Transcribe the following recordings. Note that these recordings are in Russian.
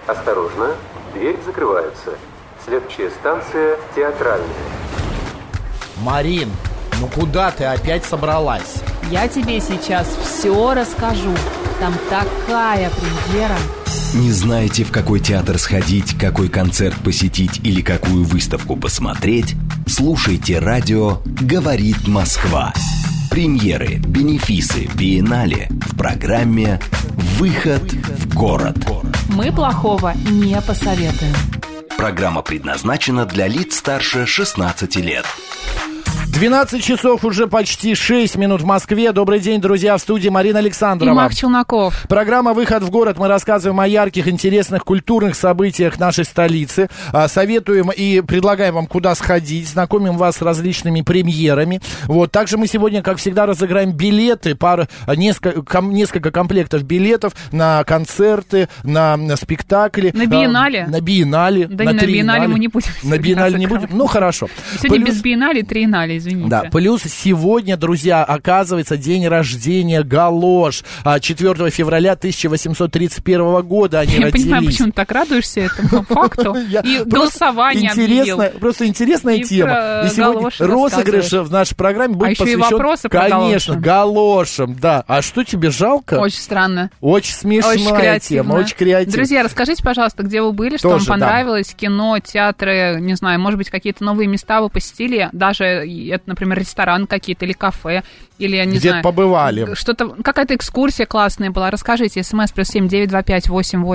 Осторожно, двери закрываются. Следующая станция Театральная. Марин, ну куда ты опять собралась? Я тебе сейчас все расскажу. Там такая премьера. Не знаете, в какой театр сходить, какой концерт посетить или какую выставку посмотреть? Слушайте радио «Говорит Москва». Премьеры, бенефисы, биеннале в программе «Выход в город». Мы плохого не посоветуем. Программа предназначена для лиц старше 16 лет. 12 часов уже почти 6 минут в Москве. Добрый день, друзья, в студии Марина Александрова. И Марк Челноков. Программа «Выход в город». Мы рассказываем о ярких, интересных, культурных событиях нашей столицы. Советуем и предлагаем вам, куда сходить. Знакомим вас с различными премьерами. Вот. Также мы сегодня, как всегда, разыграем билеты. Несколько комплектов билетов на концерты, на спектакли. На биеннале. На биеннале. Да на биеннале мы не будем. На биеннале не будем? Ну, хорошо. Сегодня без биеннале триеннале, извините. Да, плюс сегодня, друзья, оказывается, день рождения галош. 4 февраля 1831 года они родились. Я понимаю, почему ты так радуешься этому факту. И голосование объявил. Просто интересная тема. И сегодня розыгрыш в нашей программе будет посвящен, конечно, галошам. Да. А что тебе жалко? Очень странно. Очень смешная тема, очень креативная. Друзья, расскажите, пожалуйста, где вы были, что вам понравилось, кино, театры, не знаю, может быть, какие-то новые места вы посетили, даже это, например, ресторан какие-то или кафе, или, я не знаю... Где-то побывали. Что-то, какая-то экскурсия классная была. Расскажите. СМС +7 925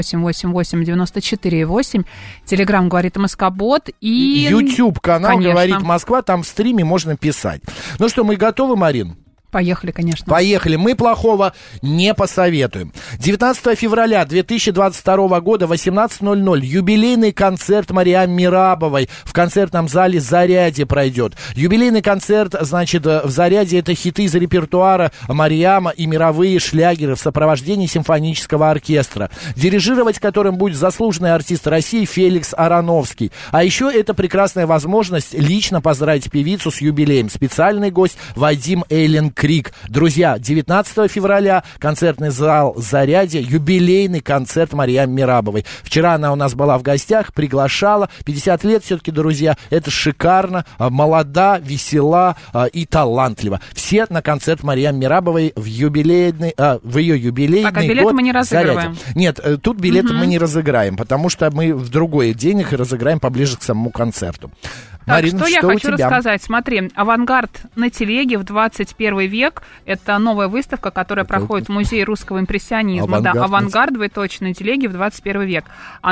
8888 94 8. Телеграм «Говорит Москобот» и... YouTube-канал «Говорит Москва». Там в стриме можно писать. Ну что, мы готовы, Марин? Поехали, конечно. Поехали. Мы плохого не посоветуем. 19 февраля 2022 года, 18:00, юбилейный концерт Мариам Мерабовой в концертном зале «Зарядье» пройдет. Юбилейный концерт, значит, в «Зарядье» это хиты из репертуара Мариама и мировые шлягеры в сопровождении симфонического оркестра, дирижировать которым будет заслуженный артист России Феликс Ароновский. А еще это прекрасная возможность лично поздравить певицу с юбилеем. Специальный гость Вадим Эйленкрик. Друзья, 19 февраля концертный зал «Зарядье», юбилейный концерт Мариам Мерабовой. Вчера она у нас была в гостях, приглашала. 50 лет все-таки, друзья, это шикарно, молода, весела и талантлива. Все на концерт Мариам Мерабовой в ее юбилейный так, а билеты год мы не разыгрываем. «Зарядье». Нет, тут билеты мы не разыграем, потому что мы в другой день их разыграем поближе к самому концерту. Так, Марина, что я хочу рассказать? Смотри, «Авангард на телеге» в 21 век. Это новая выставка, которая проходит в Музее русского импрессионизма. «Авангард, двоеточие, на телеге» в 21 век.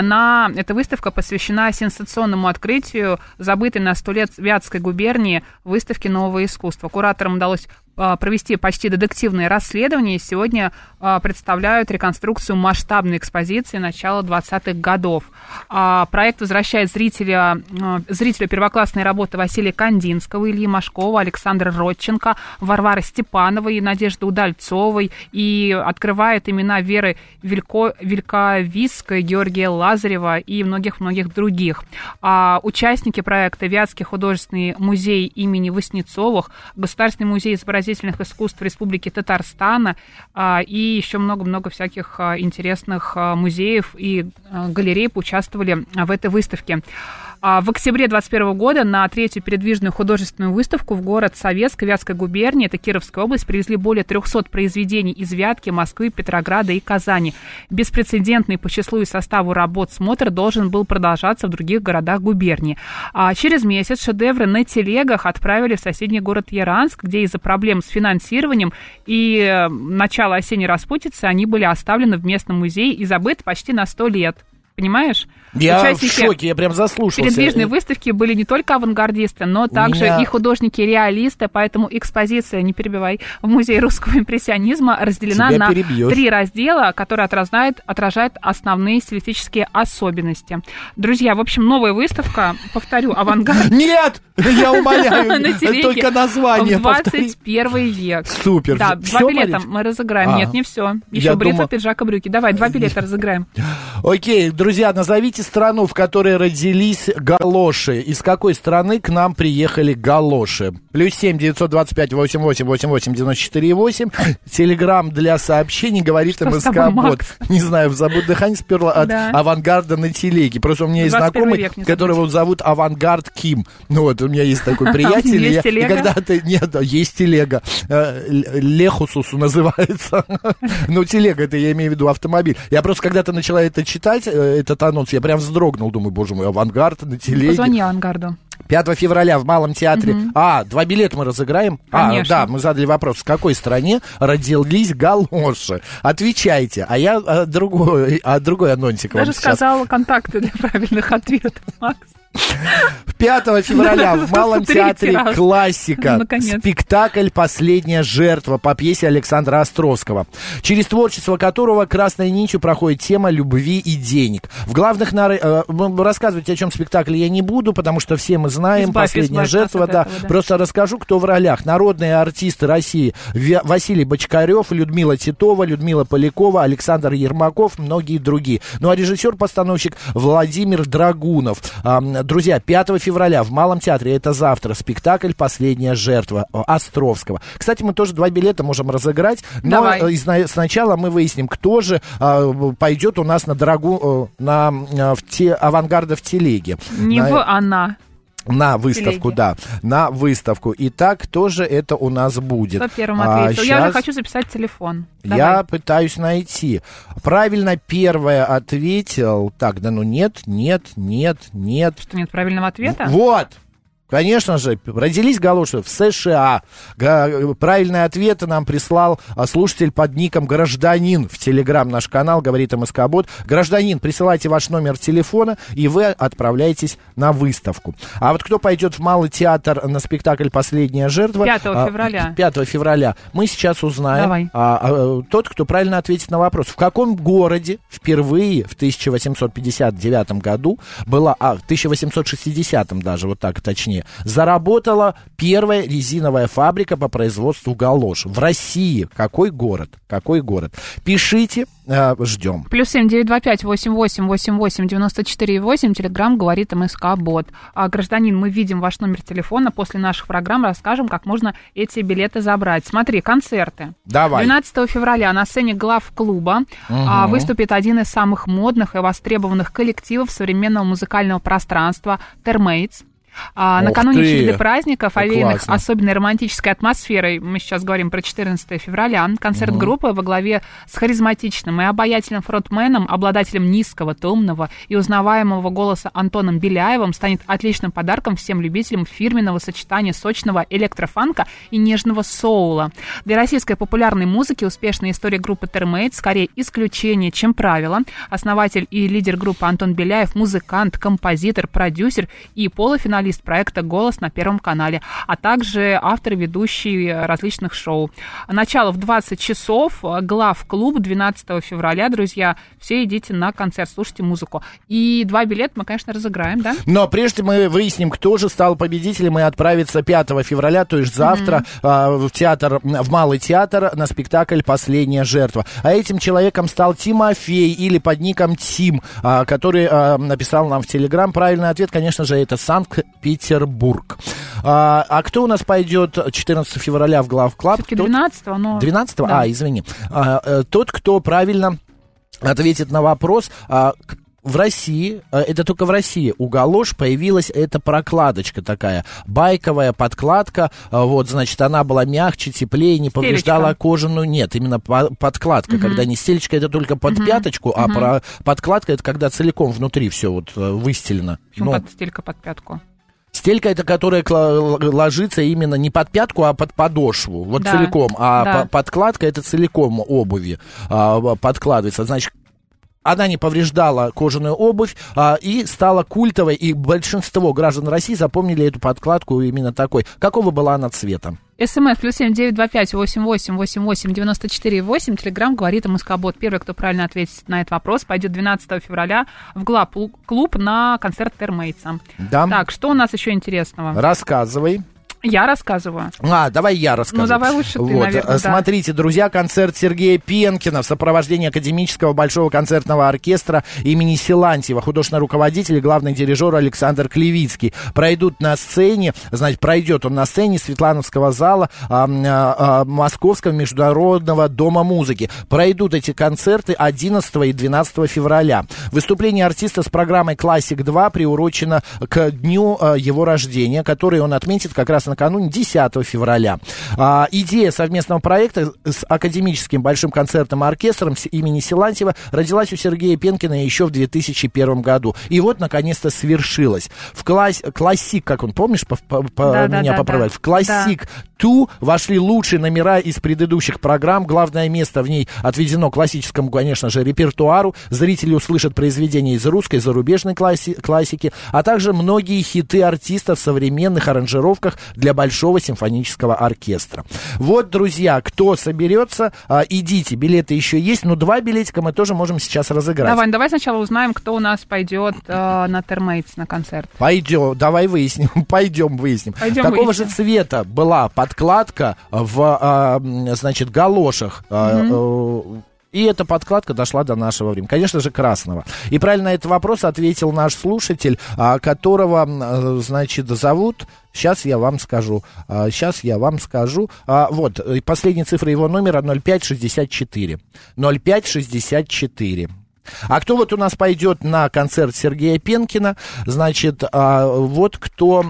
Эта выставка посвящена сенсационному открытию забытой на 100 лет Вятской губернии выставки нового искусства. Кураторам удалось провести почти детективное расследование. Сегодня представляют реконструкцию масштабной экспозиции начала 20-х годов. Проект возвращает зрителю первоклассные работы Василия Кандинского, Ильи Машкова, Александра Родченко, Варвары Степановой, Надежды Удальцовой и открывает имена Веры Вильковицкой, Георгия Лазарева и многих-многих других. Участники проекта: Вятский художественный музей имени Васнецовых, Государственный музей изобразительных искусств Республики Татарстана и еще много-много всяких интересных музеев и галерей поучаствовали в этой выставке. В октябре 2021 года на третью передвижную художественную выставку в город Советск Вятской губернии, это Кировская область, привезли более 300 произведений из Вятки, Москвы, Петрограда и Казани. Беспрецедентный по числу и составу работ смотр должен был продолжаться в других городах губернии. Через месяц шедевры на телегах отправили в соседний город Яранск, где из-за проблем с финансированием и начала осенней распутицы они были оставлены в местном музее и забыты почти на 100 лет. Понимаешь? Я в шоке, я прям заслушался. Передвижные выставки были не только авангардисты, но также и художники-реалисты, поэтому экспозиция, не перебивай, в Музее русского импрессионизма разделена на 3 раздела, которые отражают основные стилистические особенности. Друзья, в общем, новая выставка, повторю, авангард. Нет! Я умоляю, только название в 21 век. Супер. Да, 2 билета мы разыграем. Нет, не все. Еще бритва, пиджак и брюки. Давай, 2 билета разыграем. Окей, Друзья, назовите страну, в которой родились галоши. Из какой страны к нам приехали галоши? +7 925 88 88 94 8. Телеграм для сообщений, говорит МСК-бот. Не знаю, забудь дыхание сперла от авангарда на телеге. Просто у меня есть знакомый, которого зовут Авангард Ким. Ну вот, у меня есть такой приятель. Есть телега? Когда-то... Нет, есть телега. Лехусусу называется. Ну, телега, это я имею в виду автомобиль. Я просто когда-то начала это читать, этот анонс, я прям вздрогнул, думаю, боже мой, Авангард на телеге. Позвони Авангарду. 5 февраля в Малом театре. 2 билета мы разыграем. Конечно. Да, мы задали вопрос, в какой стране родились галоши. Отвечайте. А я другой анонсик даже вам сказала контакты для правильных ответов, Макс. 5 февраля в Малом театре «Классика» спектакль «Последняя жертва» по пьесе Александра Островского, через творчество которого красной нитью проходит тема любви и денег. В главных рассказывать о чем спектакль я не буду, потому что все мы знаем «Последняя жертва». Да. Просто расскажу, кто в ролях. Народные артисты России: Василий Бочкарев, Людмила Титова, Людмила Полякова, Александр Ермаков, многие другие. Ну а режиссер-постановщик Владимир Драгунов. Друзья, 5 февраля в Малом театре, это завтра, спектакль «Последняя жертва» Островского. Кстати, мы тоже 2 билета можем разыграть, но сначала мы выясним, кто же пойдет у нас авангарда в телеге. На выставку, телеги. Да, на выставку. Итак, кто же это у нас будет? Кто первым ответил? Я уже хочу записать телефон. Давай. Я пытаюсь найти. Правильно первое ответил. Так, да ну нет. Что, нет правильного ответа? Вот! Конечно же, родились галоши в США. Правильный ответ нам прислал слушатель под ником «Гражданин» в Телеграм наш канал, говорит МСК-бот. Гражданин, присылайте ваш номер телефона, и вы отправляетесь на выставку. А вот кто пойдет в Малый театр на спектакль «Последняя жертва»? 5 февраля. 5 февраля. Мы сейчас узнаем. Тот, кто правильно ответит на вопрос. В каком городе впервые в 1859 году была, 1860 даже, вот так точнее, заработала первая резиновая фабрика по производству галош в России? Какой город? Пишите, ждем. +7 925 88 88 94 8. Телеграм говорит МСК-бот. Гражданин, мы видим ваш номер телефона. После наших программ расскажем, как можно эти билеты забрать. Смотри, концерты. Давай. 12 февраля на сцене главклуба выступит один из самых модных и востребованных коллективов современного музыкального пространства «Термейтс». Накануне череды праздников, овеянных особенной романтической атмосферой, мы сейчас говорим про 14 февраля, концерт группы во главе с харизматичным и обаятельным фронтменом, обладателем низкого, томного и узнаваемого голоса Антоном Беляевым, станет отличным подарком всем любителям фирменного сочетания сочного электрофанка и нежного соула. Для российской популярной музыки успешная история группы Термейтс скорее исключение, чем правило. Основатель и лидер группы Антон Беляев, музыкант, композитор, продюсер и полуфиналист проекта «Голос» на Первом канале, а также автор и ведущий различных шоу. Начало в 20 часов, главклуб 12 февраля. Друзья, все идите на концерт, слушайте музыку. И 2 билета мы, конечно, разыграем, да? Но прежде мы выясним, кто же стал победителем, и отправится 5 февраля, то есть завтра, в Малый театр на спектакль «Последняя жертва». А этим человеком стал Тимофей, или под ником Тим, который написал нам в Телеграм. Правильный ответ, конечно же, это Санкт-Петербург. А кто у нас пойдет 14 февраля в главклаб? Все-таки 12-го, но... 12-го? Да. Извини. Тот, кто правильно ответит на вопрос... В России, это только в России, у галош появилась эта прокладочка такая, байковая подкладка, вот, значит, она была мягче, теплее, не повреждала кожаную, нет, именно подкладка, когда не стелечка, это только под пяточку, а подкладка, это когда целиком внутри все вот выстелено. Почему стелька под пятку? Стелька это, которая ложится именно не под пятку, а под подошву, вот целиком, а подкладка это целиком обуви подкладывается, значит, она не повреждала кожаную обувь и стала культовой, и большинство граждан России запомнили эту подкладку именно такой. Какого была она цвета? СМС +7 925 88 88 94 8. Телеграм говорит МСК-бот. Первый, кто правильно ответит на этот вопрос, пойдет 12 февраля в главклуб на концерт Термейтса. Да. Так, что у нас еще интересного? Рассказывай. Я рассказываю. Давай я расскажу. Ну, давай лучше ты, наверное, Смотрите, друзья, концерт Сергея Пенкина в сопровождении Академического большого концертного оркестра имени Силантьева. Художественный руководитель и главный дирижер Александр Клевицкий. Пройдет он на сцене Светлановского зала Московского международного дома музыки. Пройдут эти концерты 11 и 12 февраля. Выступление артиста с программой «Классик-2» приурочено к дню его рождения, который он отметит как раз накануне 10 февраля. Идея совместного проекта с Академическим большим концертным оркестром имени Силантьева родилась у Сергея Пенкина еще в 2001 году. И вот, наконец-то, свершилась. В классик, как он, помнишь, меня поправляют, в классик 2 вошли лучшие номера из предыдущих программ. Главное место в ней отведено классическому, конечно же, репертуару. Зрители услышат произведения из русской, зарубежной классики, а также многие хиты артистов в современных аранжировках для большого симфонического оркестра. Вот, друзья, кто соберется, идите, билеты еще есть, но 2 билетика мы тоже можем сейчас разыграть. Давай сначала узнаем, кто у нас пойдет на Термейтс на концерт. Давай выясним, пойдем выясним. Какого же цвета была подкладка в, галошах? И эта подкладка дошла до нашего времени. Конечно же, красного. И правильно на этот вопрос ответил наш слушатель, которого, зовут... Сейчас я вам скажу. Вот, последняя цифра его номера 0564. 0564. А кто вот у нас пойдет на концерт Сергея Пенкина, вот кто...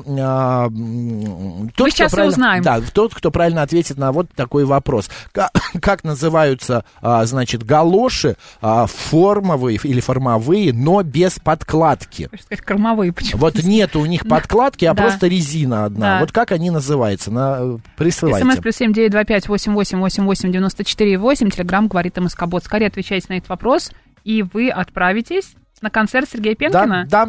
Мы сейчас и узнаем. Да, тот, кто правильно ответит на вот такой вопрос. Как называются, галоши формовые или формовые, но без подкладки? Хочешь сказать, кормовые почему-то. Вот нет у них подкладки, а просто резина одна. Да. Вот как они называются? Присылайте. СМС +7 925 88 88 94 8. Телеграм говорит МСК-бот. Скорее отвечайте на этот вопрос, и вы отправитесь на концерт Сергея Пенкина? Да,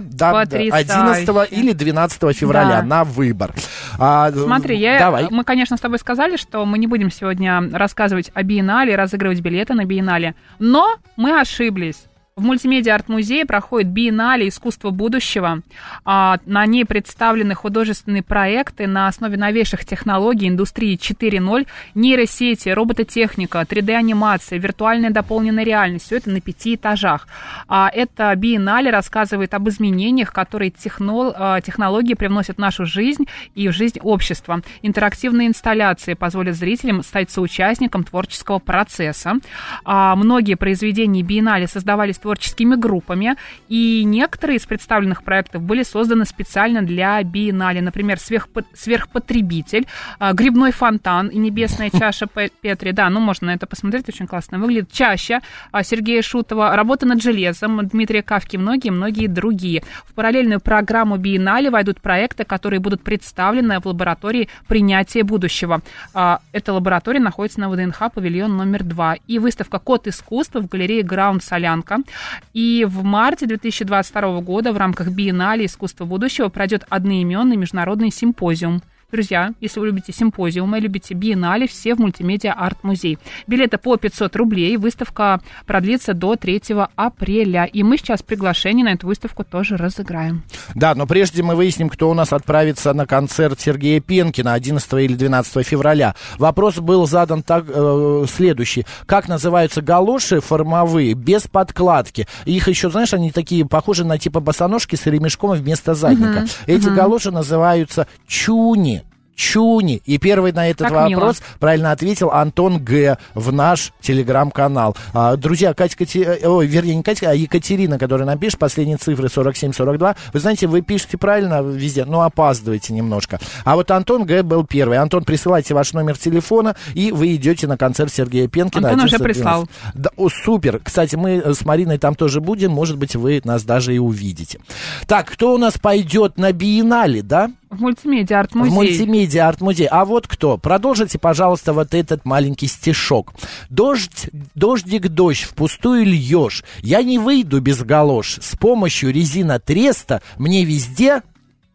11 или 12 февраля на выбор. Смотри, мы, конечно, с тобой сказали, что мы не будем сегодня рассказывать о биеннале, разыгрывать билеты на биеннале, но мы ошиблись. В мультимедиа-арт-музее проходит биеннале «Искусство будущего». На ней представлены художественные проекты на основе новейших технологий индустрии 4.0, нейросети, робототехника, 3D-анимация, виртуальная дополненная реальность. Все это на 5 этажах. Это биеннале рассказывает об изменениях, которые технологии привносят в нашу жизнь и в жизнь общества. Интерактивные инсталляции позволят зрителям стать соучастником творческого процесса. Многие произведения биеннале создавались творческими группами, и некоторые из представленных проектов были созданы специально для биеннале. Например, «Сверхпотребитель», «Грибной фонтан» и «Небесная чаша Петри». Да, можно на это посмотреть, очень классно выглядит. «Чаща» Сергея Шутова, «Работа над железом» Дмитрия Кавки, многие другие. В параллельную программу биеннале войдут проекты, которые будут представлены в лаборатории принятия будущего. Эта лаборатория находится на ВДНХ, павильон номер 2. И выставка «Код искусства» в галерее «Граунд Солянка». И в марте 2022 года в рамках биеннале «Искусство будущего» пройдет одноименный международный симпозиум. Друзья, если вы любите симпозиумы, любите биеннале, все в мультимедиа-арт-музей. Билеты по 500 рублей. Выставка продлится до 3 апреля. И мы сейчас приглашение на эту выставку тоже разыграем. Да, но прежде мы выясним, кто у нас отправится на концерт Сергея Пенкина 11 или 12 февраля. Вопрос был задан следующий. Как называются галоши формовые без подкладки? Их еще, знаешь, они такие похожи на типа босоножки с ремешком вместо задника. Эти галоши называются чуни. И первый на этот вопрос правильно ответил Антон Г. в наш телеграм-канал. Друзья, Екатерина, которая нам пишет, последние цифры 47-42. Вы знаете, вы пишете правильно везде, но опаздываете немножко. А вот Антон Г. был первый. Антон, присылайте ваш номер телефона, и вы идете на концерт Сергея Пенкина. Антон уже прислал. Да, супер. Кстати, мы с Мариной там тоже будем. Может быть, вы нас даже и увидите. Так, кто у нас пойдет на биеннале, да? В мультимедиа-арт-музей. В мультимедиа-арт-музей. А вот кто? Продолжите, пожалуйста, вот этот маленький стишок. Дождик, дождь, впустую льешь. Я не выйду без галош. С помощью резинотреста мне везде...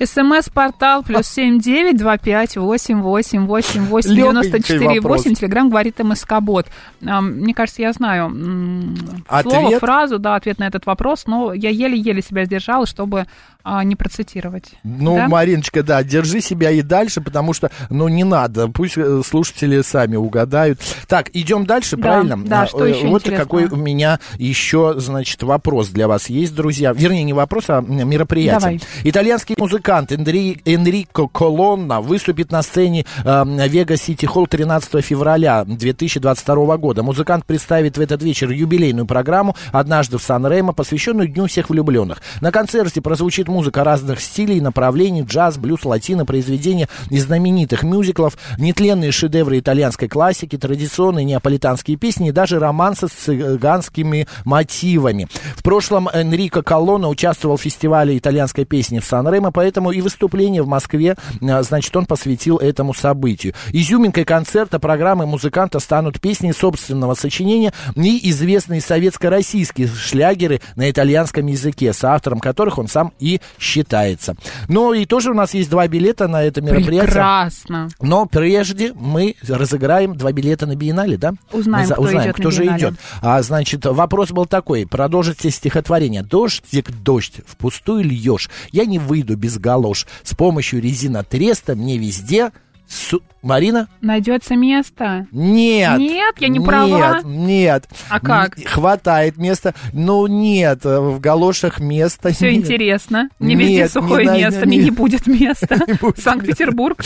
СМС-портал +7 925 88 88 94 8. Телеграм говорит МСК-бот. Мне кажется, я знаю слово, фразу, да, ответ на этот вопрос, но я еле-еле себя сдержала, чтобы не процитировать. Ну, да? Мариночка, да, держи себя и дальше, потому что, не надо, пусть слушатели сами угадают. Так, идем дальше, да, правильно? Да, что еще вот интересного? Какой у меня еще, значит, вопрос для вас есть, друзья. Вернее, не вопрос, а мероприятие. Давай. Итальянский музыкант Энрико Колонна выступит на сцене Вега Сити Холл 13 февраля 2022 года. Музыкант представит в этот вечер юбилейную программу «Однажды в Сан-Ремо», посвященную Дню всех влюбленных. На концерте прозвучит музыка разных стилей и направлений: джаз, блюз, латино, произведения из знаменитых мюзиклов, нетленные шедевры итальянской классики, традиционные неаполитанские песни и даже романсы с цыганскими мотивами. В прошлом Энрико Колонна участвовал в фестивале итальянской песни в Сан-Ремо, поэтому и выступление в Москве, значит, он посвятил этому событию. Изюминкой концерта программы музыканта станут песни собственного сочинения и известные советско-российские шлягеры на итальянском языке, соавтором которых он сам и считается. Ну и тоже у нас есть 2 билета на это мероприятие. Прекрасно. Но прежде мы разыграем 2 билета на Биеннале, да? Узнаем, кто же идет. Значит, вопрос был такой. Продолжите стихотворение. Дождик, дождь, впустую льешь. Я не выйду без галош. С помощью резинотреста мне везде... Марина? Найдется место? Нет. Нет, я не права? Нет. А как? Хватает места. Ну, нет, в галошах места Все нет. Интересно. Мне везде сухое место, мне не будет места. Санкт-Петербург.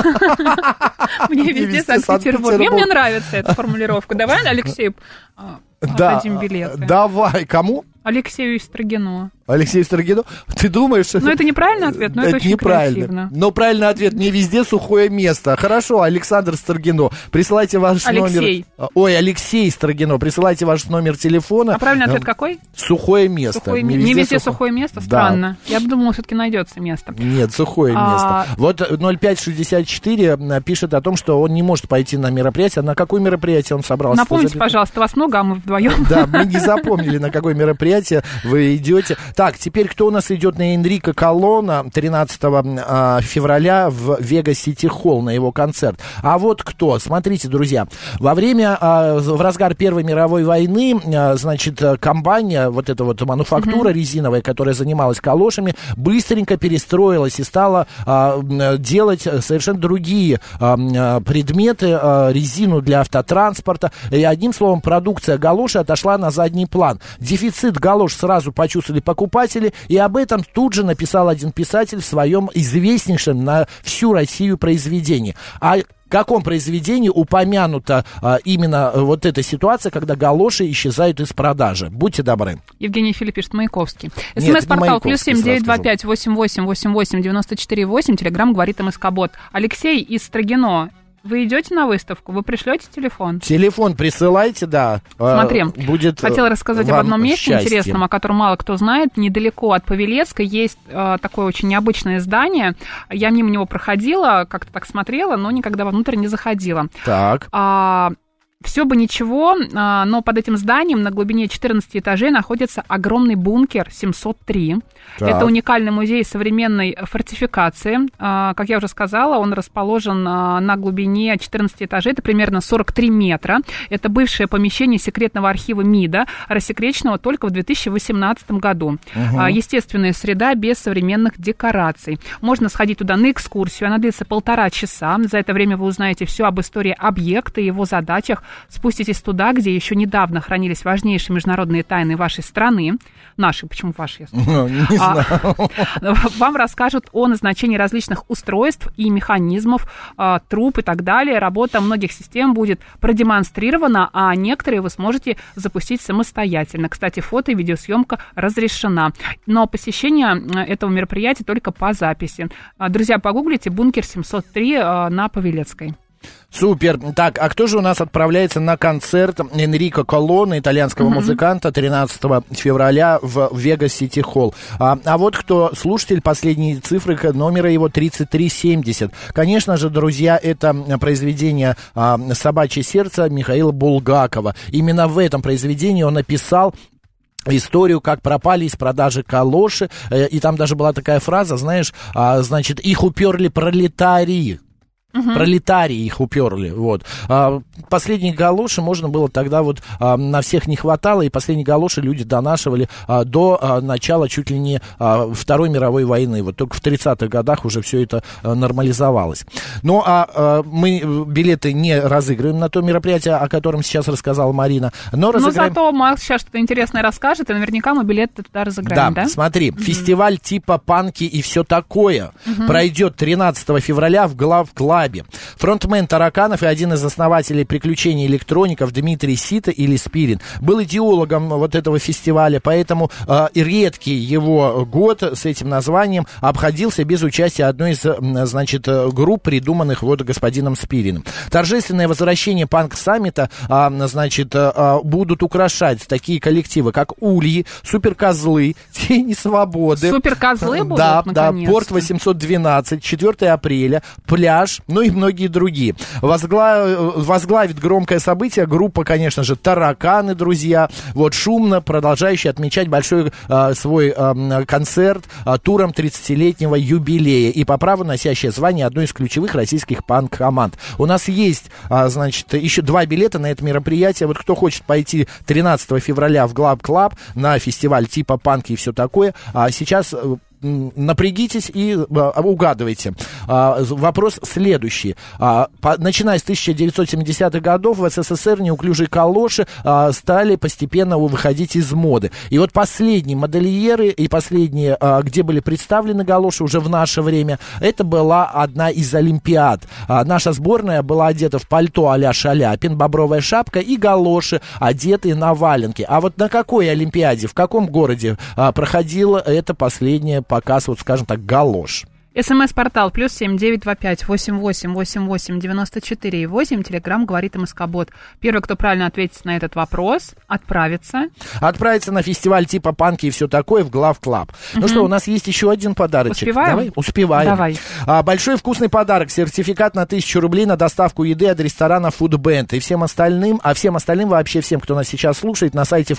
Мне везде Санкт-Петербург. Мне нравится эта формулировка. Давай, Алексей, отдадим билеты. Давай. Кому? Алексею Строгину. Алексею Строгину? Ты думаешь... Ну, это неправильный ответ, но это очень креативно. Но правильный ответ: не везде сухое место. Хорошо, Александр Строгино, присылайте ваш номер... Алексей Строгино, присылайте ваш номер телефона. А правильный ответ какой? Сухое место. Не везде сухое место? Странно. Да. Я бы думала, все-таки найдется место. Нет, сухое место. Вот 0564 пишет о том, что он не может пойти на мероприятие. На какое мероприятие он собрался? Напомните, пожалуйста, вас много, а мы вдвоем. Да, мы не запомнили, на какое мероприятие вы идете. Так, теперь кто у нас идет на Энрико Колонна 13 февраля в Вега Сити Холл на его концерт? А вот кто? Смотрите, друзья, в разгар Первой мировой войны, значит, компания, вот эта вот мануфактура резиновая, которая занималась калошами, быстренько перестроилась и стала делать совершенно другие предметы, резину для автотранспорта. И одним словом, продукция галоши отошла на задний план. Дефицит галош сразу почувствовали покупатели, и об этом тут же написал один писатель в своем известнейшем на всю Россию произведении. О каком произведении упомянута именно вот эта ситуация, когда галоши исчезают из продажи? Будьте добры. Евгений Филипп пишет: Маяковский. СМС-портал +7 925 88 88 94 8. Телеграм говорит МСК-бот. Алексей из Строгино. Вы идете на выставку? Вы пришлете телефон? Телефон присылайте, да. Смотри, будет хотела рассказать об одном месте интересном, о котором мало кто знает. Недалеко от Павелецкой есть такое очень необычное здание. Я мимо него проходила, как-то так смотрела, но никогда вовнутрь не заходила. Так. Все бы ничего, но под этим зданием на глубине 14 этажей находится огромный бункер 703. Так. Это уникальный музей современной фортификации. Как я уже сказала, он расположен на глубине 14 этажей, это примерно 43 метра. Это бывшее помещение секретного архива МИДа, рассекреченного только в 2018 году. Естественная среда без современных декораций. Можно сходить туда на экскурсию, она длится 1,5 часа. За это время вы узнаете все об истории объекта и его задачах. Спуститесь туда, где еще недавно хранились важнейшие международные тайны вашей страны. Наши, почему ваши? Не знаю. Вам расскажут о назначении различных устройств и механизмов, труб и так далее. Работа многих систем будет продемонстрирована, а некоторые вы сможете запустить самостоятельно. Кстати, фото и видеосъемка разрешена. Но посещение этого мероприятия только по записи. Друзья, погуглите «Бункер 703» на Павелецкой. Супер. Так, а кто же у нас отправляется на концерт Энрико Колонна, итальянского музыканта, 13 февраля в Вега Сити Холл? А вот кто слушатель, последние цифры номера его 3370. Конечно же, друзья, это произведение «Собачье сердце» Михаила Булгакова. Именно в этом произведении он написал историю, как пропали из продажи калоши, и там даже была такая фраза, знаешь, значит, их уперли пролетарии. Пролетарии их уперли, вот. Последние галоши можно было тогда вот, на всех не хватало, и последние галоши люди донашивали до начала чуть ли не Второй мировой войны. Вот только в 30-х годах уже все это нормализовалось. Ну, мы билеты не разыгрываем на то мероприятие, о котором сейчас рассказала Марина, но разыграем... зато Макс сейчас что-то интересное расскажет, и наверняка мы билеты туда разыграем, да? Да, смотри, фестиваль типа панки и все такое пройдет 13 февраля в главклабе. Фронтмен Тараканов и один из основателей «Приключений электроников» Дмитрий Сита или Спирин был идеологом вот этого фестиваля, поэтому редкий его год с этим названием обходился без участия одной из, значит, групп, придуманных вот господином Спириным. Торжественное возвращение панк-саммита, значит, будут украшать такие коллективы, как Ульи, Суперкозлы, Тени Свободы. Суперкозлы будут, да, наконец-то? Порт 812, 4 апреля, Пляж, ну и многие другие. Возглавит громкое событие группа, конечно же, «Тараканы», друзья. Вот шумно продолжающий отмечать большой свой концерт туром 30-летнего юбилея и по праву носящая звание одной из ключевых российских панк-команд. У нас есть, значит, еще 2 билета на это мероприятие. Вот кто хочет пойти 13 февраля в Глав Клаб на фестиваль типа панк и все такое, сейчас... напрягитесь и угадывайте. Вопрос следующий. Начиная с 1970-х годов в СССР неуклюжие калоши стали постепенно выходить из моды. И вот последние модельеры и последние, где были представлены галоши уже в наше время, это была одна из Олимпиад. Наша сборная была одета в пальто а-ля Шаляпин, бобровая шапка и галоши, одетые на валенки. А вот на какой Олимпиаде, в каком городе проходила эта последняя показ, вот скажем так, галош? СМС-портал +7 925 88 88 94 8. Телеграм говорит МСК-бот. Первый, кто правильно ответит на этот вопрос, отправится на фестиваль типа панки и все такое в Глав Клаб. Ну что, у нас есть еще один подарочек. Успеваем? Давай? Успеваем. Давай. Большой вкусный подарок. Сертификат на 1000 рублей на доставку еды от ресторана Foodband. И всем остальным, вообще всем, кто нас сейчас слушает, на сайте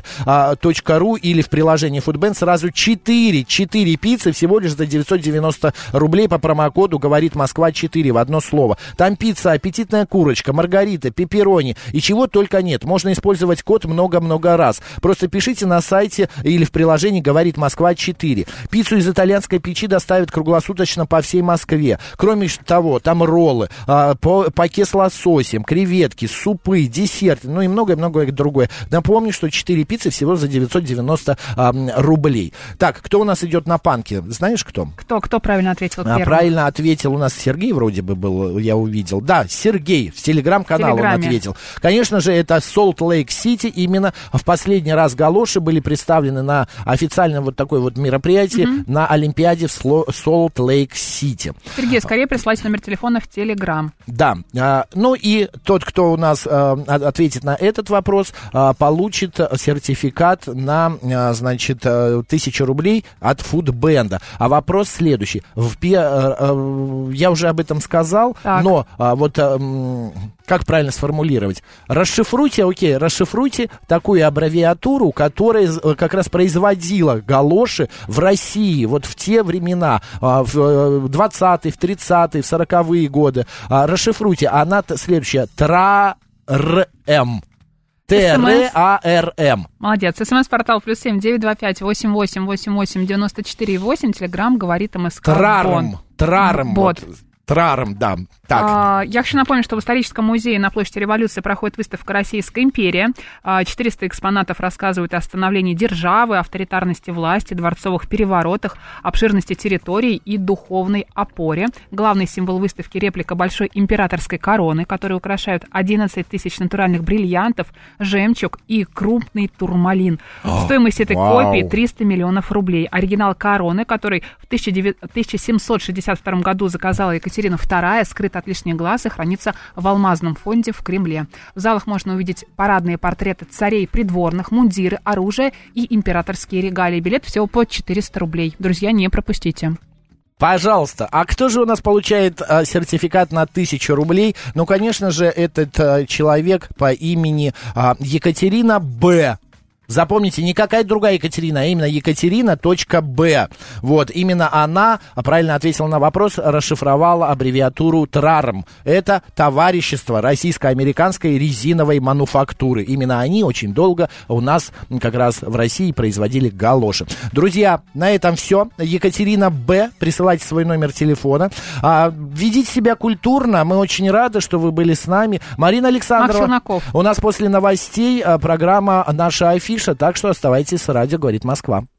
foodband.ru или в приложении Foodband сразу 4 пиццы всего лишь за 990 рублей по промокоду «Говорит Москва 4» в одно слово. Там пицца, аппетитная курочка, маргарита, пепперони и чего только нет. Можно использовать код много-много раз. Просто пишите на сайте или в приложении «Говорит Москва 4». Пиццу из итальянской печи доставят круглосуточно по всей Москве. Кроме того, там роллы, паке с лососем, креветки, супы, десерты, ну и многое-многое другое. Напомню, что 4 пиццы всего за 990 рублей. Так, кто у нас идет на панке? Знаешь, кто? Кто правильно ответил первым? Правильно ответил у нас Сергей, вроде бы был, я увидел. Да, Сергей, в телеграм-канал он ответил. Конечно же, это Солт-Лейк-Сити. Именно в последний раз галоши были представлены на официальном вот такой вот мероприятии на Олимпиаде в Солт-Лейк-Сити. Сергей, скорее присылайте номер телефона в Телеграм. Да. Ну и тот, кто у нас ответит на этот вопрос, получит сертификат на, значит, 1000 рублей от Foodband. А вопрос следующий. Я уже об этом сказал, так. Но вот как правильно сформулировать? Расшифруйте такую аббревиатуру, которая как раз производила галоши в России вот в те времена, в 20-е, в 30-е, в 40-е годы. Расшифруйте, она следующая. ТРМ. ТРАРМ. Молодец. СМС-портал +7 925 88 88 94 8. Телеграм говорит МСК. Трарм. Бот. Трарм, да. Так. Я хочу напомнить, что в историческом музее на площади Революции проходит выставка «Российская империя». 400 экспонатов рассказывают о становлении державы, авторитарности власти, дворцовых переворотах, обширности территорий и духовной опоре. Главный символ выставки — реплика большой императорской короны, которую украшают 11 тысяч натуральных бриллиантов, жемчуг и крупный турмалин. Стоимость этой копии — 300 миллионов рублей. Оригинал короны, который в 1762 году заказала Екатерина II, скрыт от лишних глаз и хранится в алмазном фонде в Кремле. В залах можно увидеть парадные портреты царей, придворных, мундиры, оружие и императорские регалии. Билет всего по 400 рублей. Друзья, не пропустите. Пожалуйста. А кто же у нас получает сертификат на 1000 рублей? Ну, конечно же, этот человек по имени Екатерина Б. Запомните, не какая-то другая Екатерина, а именно Екатерина.Б. Вот, именно она правильно ответила на вопрос, расшифровала аббревиатуру ТРАРМ. Это товарищество российско-американской резиновой мануфактуры. Именно они очень долго у нас как раз в России производили галоши. Друзья, на этом все. Екатерина Б. Присылайте свой номер телефона. Ведите себя культурно. Мы очень рады, что вы были с нами. Марина Александрова. У нас после новостей программа «Наша афиша», так что оставайтесь с радио «Говорит Москва».